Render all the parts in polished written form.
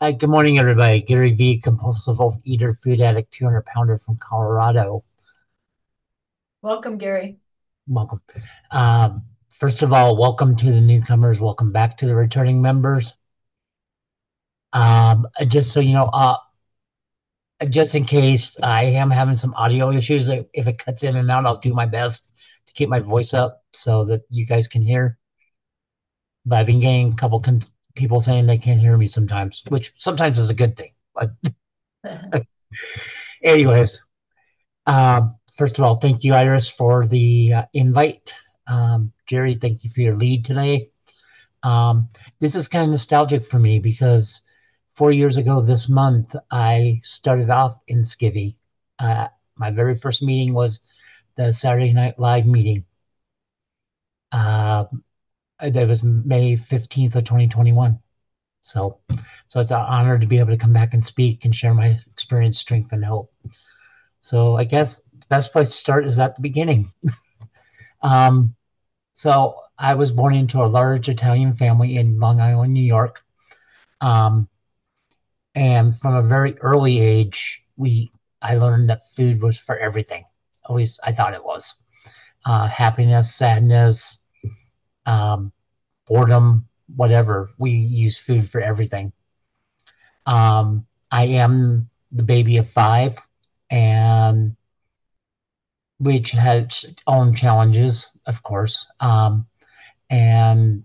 Hi, good morning, everybody. Gary V, compulsive overeater, food addict, 200 pounder from Colorado. Welcome, Gary. Welcome. First of all, welcome to the newcomers. Welcome back to the returning members. Just so you know, just in case I am having some audio issues, if it cuts in and out, I'll do my best to keep my voice up so that you guys can hear. But I've been getting a couple people saying they can't hear me sometimes, which sometimes is a good thing. But anyways, first of all, thank you, Iris, for the invite. Jerry, thank you for your lead today. Um, this is kind of nostalgic for me because 4 years ago this month, I started off in Skivvy. My very first meeting was the Saturday Night Live meeting. Uh, that was May 15th of 2021. So it's an honor to be able to come back and speak and share my experience, strength, and hope. So I guess the best place to start is at the beginning. Um, So I was born into a large Italian family in Long Island, New York. Um, and from a very early age, I learned that food was for everything. At least I thought it was. Happiness, sadness, um, boredom, whatever. We use food for everything. I am the baby of five, and which has its own challenges, of course. And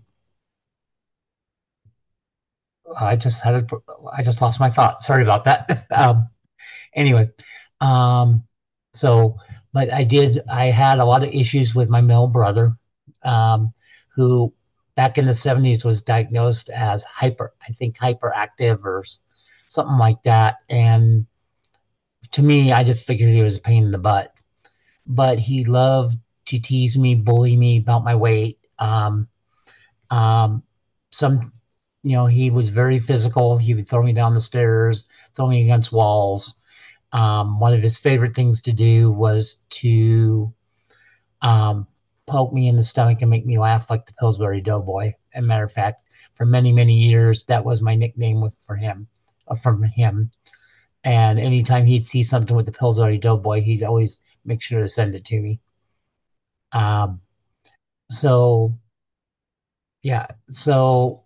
I just lost my thought. Sorry about that. Anyway, um, so, but I had a lot of issues with my male brother, who back in the 70s was diagnosed as I think hyperactive or something like that. And to me, I just figured he was a pain in the butt. But he loved to tease me, bully me about my weight. Um, some, he was very physical. He would throw me down the stairs, throw me against walls. One of his favorite things to do was to um, poke me in the stomach and make me laugh like the Pillsbury Doughboy. As a matter of fact, for many, many years, that was my nickname for him, from him. And anytime he'd see something with the Pillsbury Doughboy, he'd always make sure to send it to me. Um, so yeah, so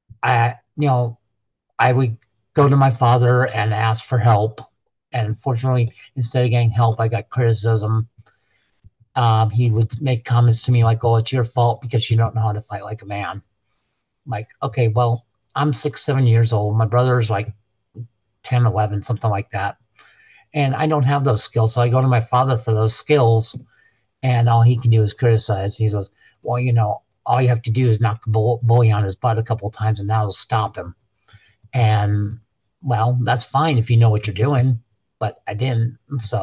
I would go to my father and ask for help. And unfortunately, instead of getting help, I got criticism. He would make comments to me like, "Oh, it's your fault because you don't know how to fight like a man." I'm like, okay, well, I'm 6, 7 years old. My brother's like 10, 11, something like that. And I don't have those skills. So I go to my father for those skills, and all he can do is criticize. He says, well, all you have to do is knock a bully on his butt a couple of times, and that'll stop him. And well, that's fine if you know what you're doing, but I didn't.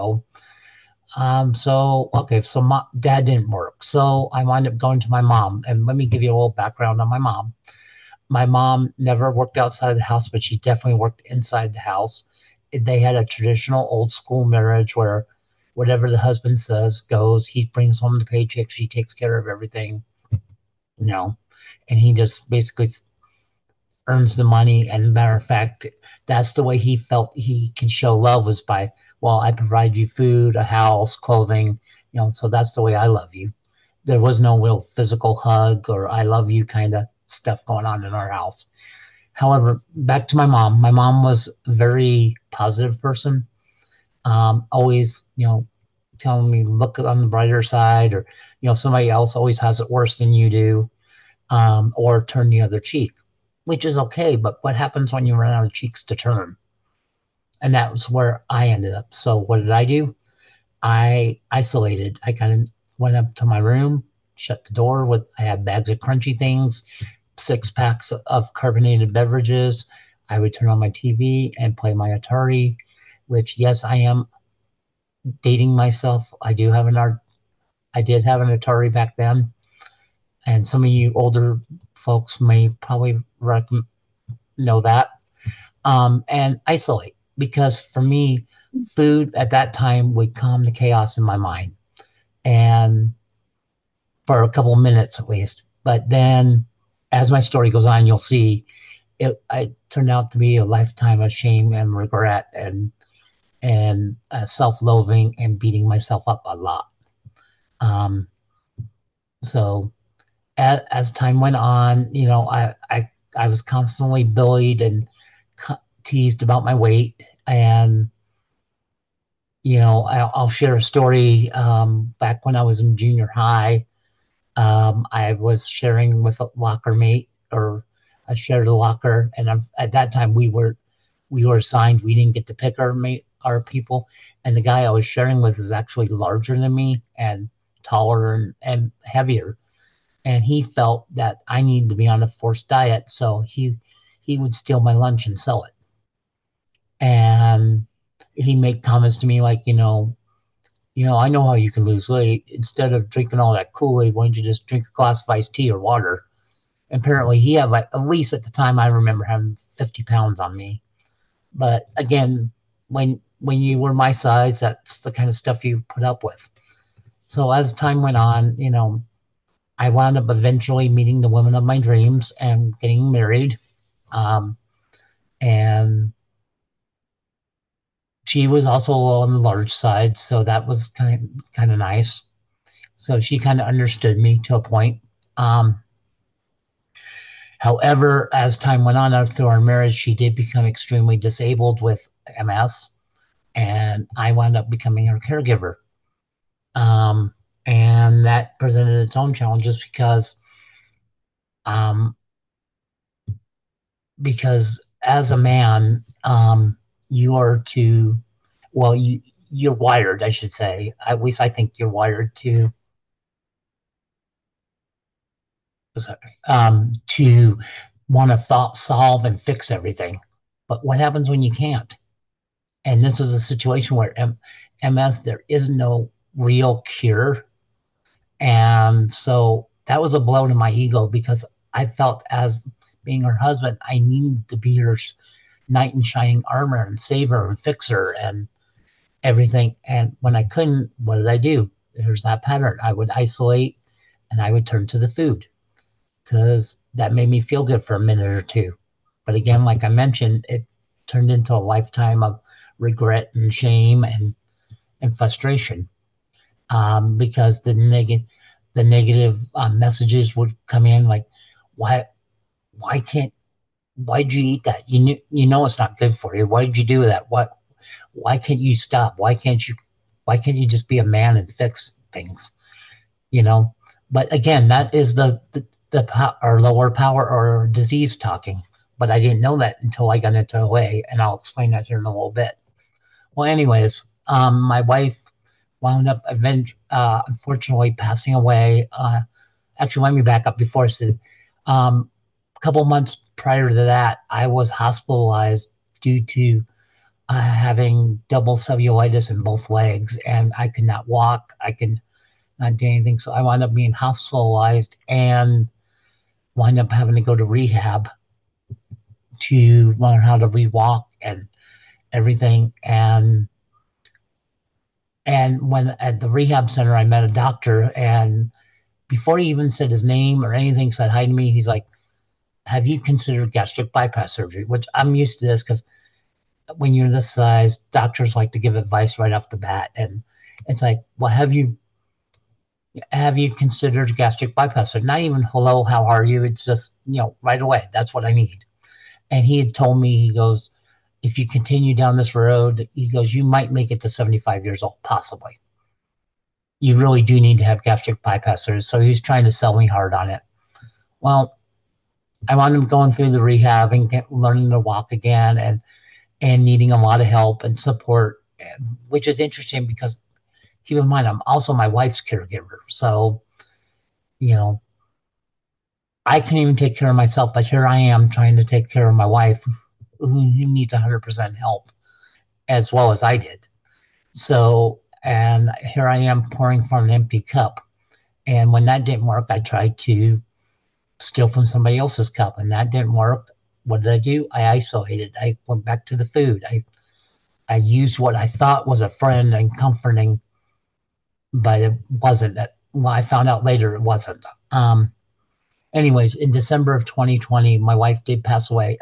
So okay, so dad didn't work. So I wound up going to my mom. And let me give you a little background on my mom. My mom never worked outside the house, but she definitely worked inside the house. They had a traditional old school marriage where whatever the husband says goes. He brings home the paycheck, she takes care of everything, you know, and he just basically earns the money. And matter of fact, that's the way he felt he can show love was by, well, I provide you food, a house, clothing, so that's the way I love you. There was no real physical hug or I love you kind of stuff going on in our house. However, back to my mom. My mom was a very positive person. Always, telling me look on the brighter side, or somebody else always has it worse than you do, or turn the other cheek, which is okay. But what happens when you run out of cheeks to turn? And that was where I ended up. So what did I do? I isolated. I kind of went up to my room, shut the door with, I had bags of crunchy things, 6 packs of carbonated beverages. I would turn on my TV and play my Atari, which, yes, I am dating myself. I did have an Atari back then. And some of you older folks may probably know that. And isolate, because for me, food at that time would calm the chaos in my mind, and for a couple of minutes at least. But then, as my story goes on, you'll see it turned out to be a lifetime of shame and regret and self-loathing and beating myself up a lot. Um, so as time went on, I was constantly bullied and teased about my weight. And, I'll share a story. Back when I was in junior high, I was sharing with a locker mate, or I shared a locker. And at that time, we were assigned. We didn't get to pick our people. And the guy I was sharing with is actually larger than me and taller and heavier. And he felt that I needed to be on a forced diet, so he would steal my lunch and sell it. And he made comments to me like, I know how you can lose weight. Instead of drinking all that Kool-Aid, why don't you just drink a glass of iced tea or water? Apparently, he had, like, at least at the time, I remember having 50 pounds on me. But again, when you were my size, that's the kind of stuff you put up with. So as time went on, I wound up eventually meeting the woman of my dreams and getting married. Um, and she was also on the large side, so that was kind of nice. So she kind of understood me to a point. Um, However, as time went on through our marriage, she did become extremely disabled with MS, and I wound up becoming her caregiver. Um, and that presented its own challenges um, because as a man, you are to, well, you're wired, I should say. At least I think you're wired to want to solve and fix everything. But what happens when you can't? And this is a situation where MS, there is no real cure. And so that was a blow to my ego because I felt, as being her husband, I needed to be her knight in shining armor and save her and fix her and everything. And when I couldn't, what did I do? There's that pattern. I would isolate and I would turn to the food because that made me feel good for a minute or two. But again, like I mentioned, it turned into a lifetime of regret and shame and frustration, because the negative messages would come in like, why why can't why'd you eat that? You know it's not good for you. Why did you do that? Why can't you stop? Why can't you just be a man and fix things? You know? But again, that is our lower power or disease talking. But I didn't know that until I got into OA, and I'll explain that here in a little bit. Well, anyways, my wife wound up unfortunately passing away. Actually, let me back up before I said, a couple months prior to that, I was hospitalized due to having double cellulitis in both legs, and I could not walk. I could not do anything. So I wound up being hospitalized and wind up having to go to rehab to learn how to rewalk and everything. And when at the rehab center, I met a doctor, and before he even said his name or anything, said hi to me. He's like, "Have you considered gastric bypass surgery?" Which I'm used to this because when you're this size, doctors like to give advice right off the bat, and it's like, "Well, have you considered gastric bypass surgery?" Not even hello, how are you? It's just, right away. That's what I need. And he had told me, he goes, if you continue down this road, he goes, you might make it to 75 years old, possibly. You really do need to have gastric bypass surgery. So he was trying to sell me hard on it. Well, I wound up going through the rehab and learning to walk again and needing a lot of help and support, which is interesting because keep in mind, I'm also my wife's caregiver. So, you know, I couldn't even take care of myself, but here I am trying to take care of my wife who needs 100% help as well as I did. So, and here I am pouring from an empty cup. And when that didn't work, I tried to steal from somebody else's cup, and that didn't work. What did I do? I isolated. I went back to the food. I used what I thought was a friend and comforting, but it wasn't. Well, I found out later it wasn't. Anyways, in December of 2020, my wife did pass away.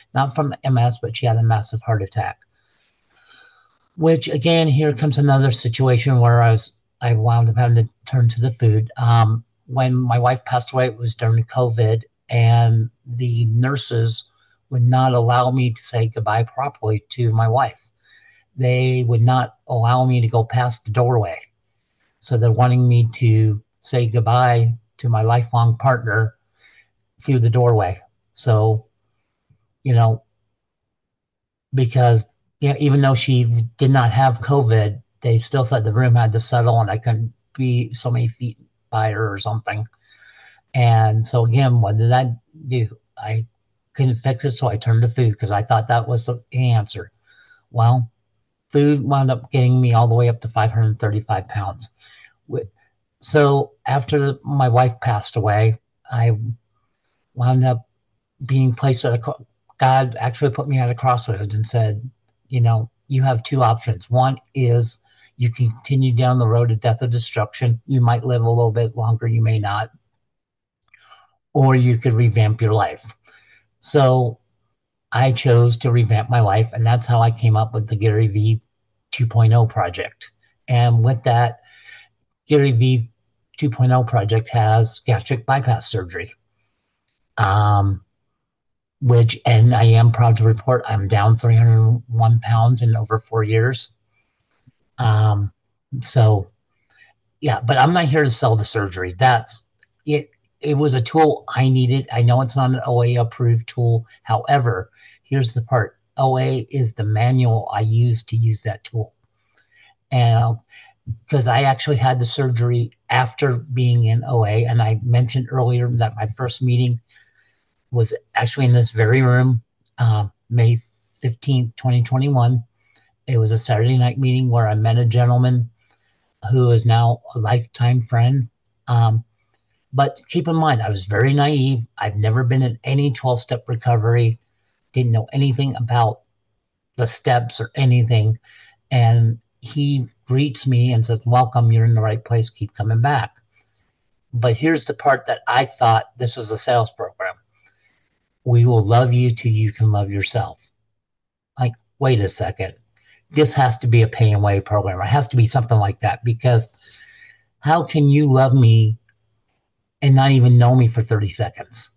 not from MS, but she had a massive heart attack. Which again, here comes another situation where I wound up having to turn to the food. When my wife passed away, it was during COVID, and the nurses would not allow me to say goodbye properly to my wife. They would not allow me to go past the doorway. So they're wanting me to say goodbye to my lifelong partner through the doorway. So, you know, because even though she did not have COVID, they still said the room had to settle and I couldn't be so many feet by her or something. And so again, what did I do? I couldn't fix it, so I turned to food because I thought that was the answer. Well, food wound up getting me all the way up to 535 pounds. So after my wife passed away, I wound up being placed at God actually put me at a crossroads and said, you have two options. One is you continue down the road of death or destruction. You might live a little bit longer, you may not, or you could revamp your life. So I chose to revamp my life, and that's how I came up with the Gary V 2.0 project. And with that, Gary V 2.0 project has gastric bypass surgery. And I am proud to report I'm down 301 pounds in over 4 years. So yeah, but I'm not here to sell the surgery. That's it. It was a tool I needed. I know it's not an OA approved tool. However, here's the part. OA is the manual I use to use that tool. And because I actually had the surgery after being in OA, and I mentioned earlier that my first meeting was actually in this very room, May 15th, 2021. It was a Saturday night meeting where I met a gentleman who is now a lifetime friend. But keep in mind, I was very naive. I've never been in any 12-step recovery, didn't know anything about the steps or anything. And he greets me and says, welcome, you're in the right place, keep coming back. But here's the part that I thought this was a sales program. We will love you till you can love yourself. Like, wait a second. This has to be a pay and way program. It has to be something like that, because how can you love me and not even know me for 30 seconds?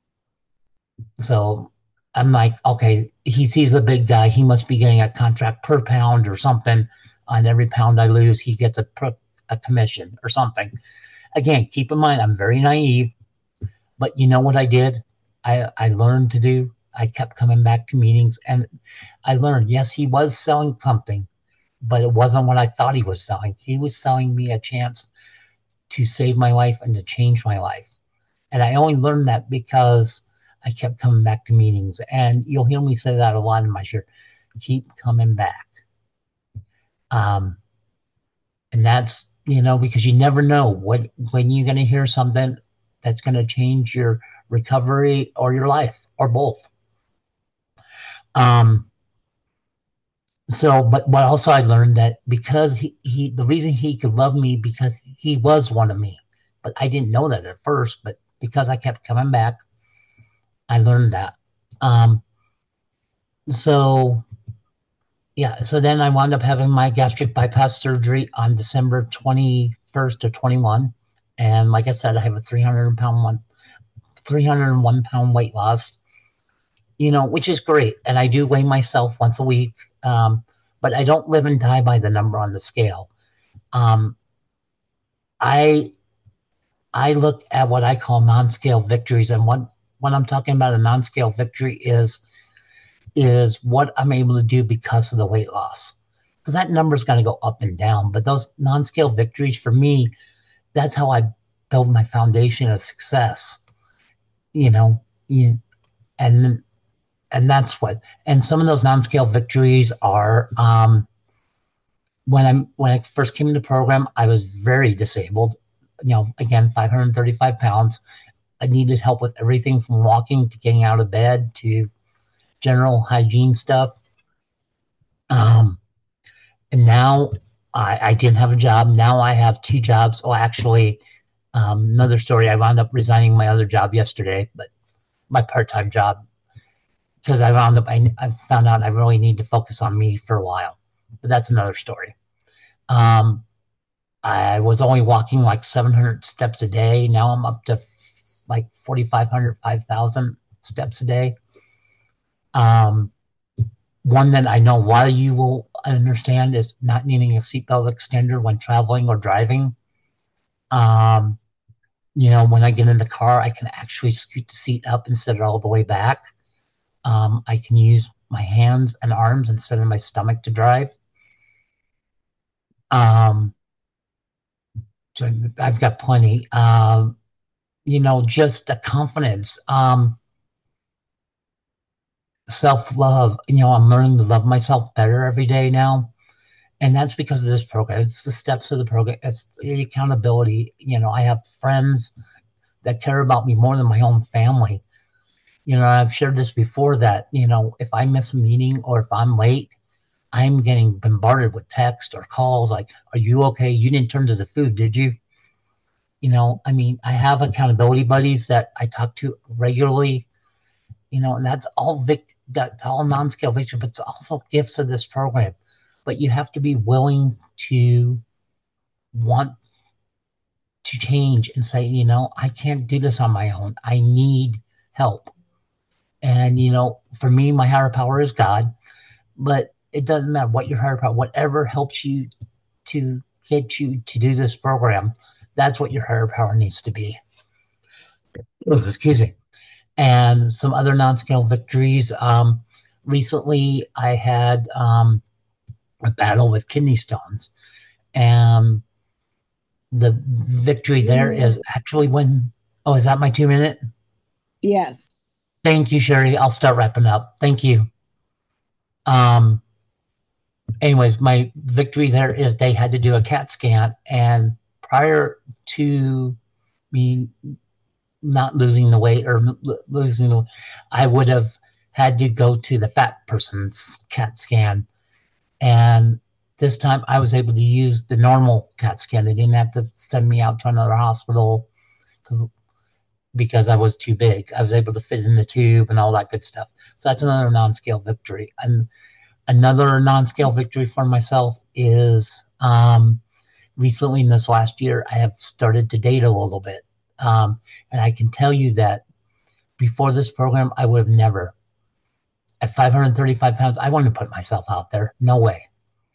So I'm like, okay, he sees the big guy. He must be getting a contract per pound or something. On every pound I lose, he gets a commission or something. Again, keep in mind, I'm very naive, but you know what I did? I learned to do. I kept coming back to meetings, and I learned, yes, he was selling something, but it wasn't what I thought he was selling. He was selling me a chance to save my life and to change my life. And I only learned that because I kept coming back to meetings. And you'll hear me say that a lot in my shirt. Keep coming back. And that's, because you never know when you're going to hear something that's going to change your recovery or your life, or both. But also I learned that because the reason he could love me because he was one of me, but I didn't know that at first, but because I kept coming back, I learned that. So then I wound up having my gastric bypass surgery on December 21st of 21. And like I said, I have a 301 pound weight loss, which is great. And I do weigh myself once a week. But I don't live and die by the number on the scale. I look at what I call non-scale victories. And when I'm talking about a non-scale victory is what I'm able to do because of the weight loss. Because that number is going to go up and down. But those non-scale victories, for me, that's how I build my foundation of success. And that's and some of those non-scale victories are, when I first came into the program, I was very disabled, again, 535 pounds. I needed help with everything from walking to getting out of bed to general hygiene stuff. And now I didn't have a job. Now I have 2 jobs. Oh, actually, another story, I wound up resigning my other job yesterday, but my part-time job. because I found out I really need to focus on me for a while, but that's another story. Um, I was only walking like 700 steps a day. Now I'm up to like 4,500, 5,000 steps a day. Um, One that I know why you will understand is not needing a seatbelt extender when traveling or driving. Um, when I get in the car, I can actually scoot the seat up instead of all the way back. I can use my hands and arms instead of my stomach to drive. Um, I've got plenty. Just the confidence, self love. I'm learning to love myself better every day now. And that's because of this program. It's the steps of the program, it's the accountability. I have friends that care about me more than my own family. I've shared this before that, if I miss a meeting or if I'm late, I'm getting bombarded with text or calls like, are you okay? You didn't turn to the food, did you? I have accountability buddies that I talk to regularly, and that's all non-scale victory, but it's also gifts of this program. But you have to be willing to want to change and say, I can't do this on my own. I need help. And, for me, my higher power is God, but it doesn't matter what your higher power, whatever helps you to get you to do this program, that's what your higher power needs to be. Oh, excuse me. And some other non-scale victories. Recently, I had a battle with kidney stones, and the victory there is actually when. Oh, is that my 2 minute? Yes. Thank you, Sherry. I'll start wrapping up. Thank you. Um, Anyways, my victory there is they had to do a CAT scan, and prior to me not losing the weight or losing the, I would have had to go to the fat person's CAT scan, and this time I was able to use the normal CAT scan. They didn't have to send me out to another hospital because I was too big. I was able to fit in the tube and all that good stuff. So that's another non-scale victory. And another non-scale victory for myself is recently in this last year, I have started to date a little bit. And I can tell you that before this program, I would have never. At 535 pounds, I wouldn't put myself out there. No way.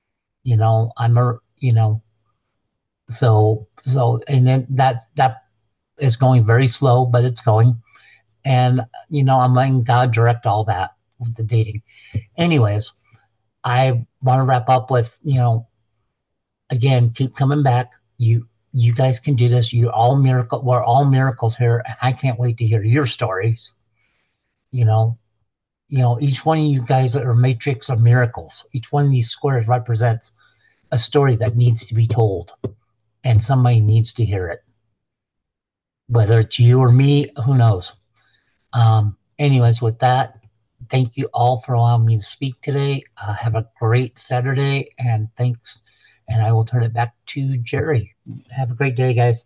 And then that is going very slow, but it's going. And, I'm letting God direct all that with the dating. Anyways, I want to wrap up with, again, keep coming back. You guys can do this. We're all miracles here, and I can't wait to hear your stories. Each one of you guys are matrix of miracles. Each one of these squares represents a story that needs to be told, and somebody needs to hear it. Whether it's you or me, who knows? Anyways, with that, thank you all for allowing me to speak today. Have a great Saturday, and thanks. And I will turn it back to Jerry. Have a great day, guys.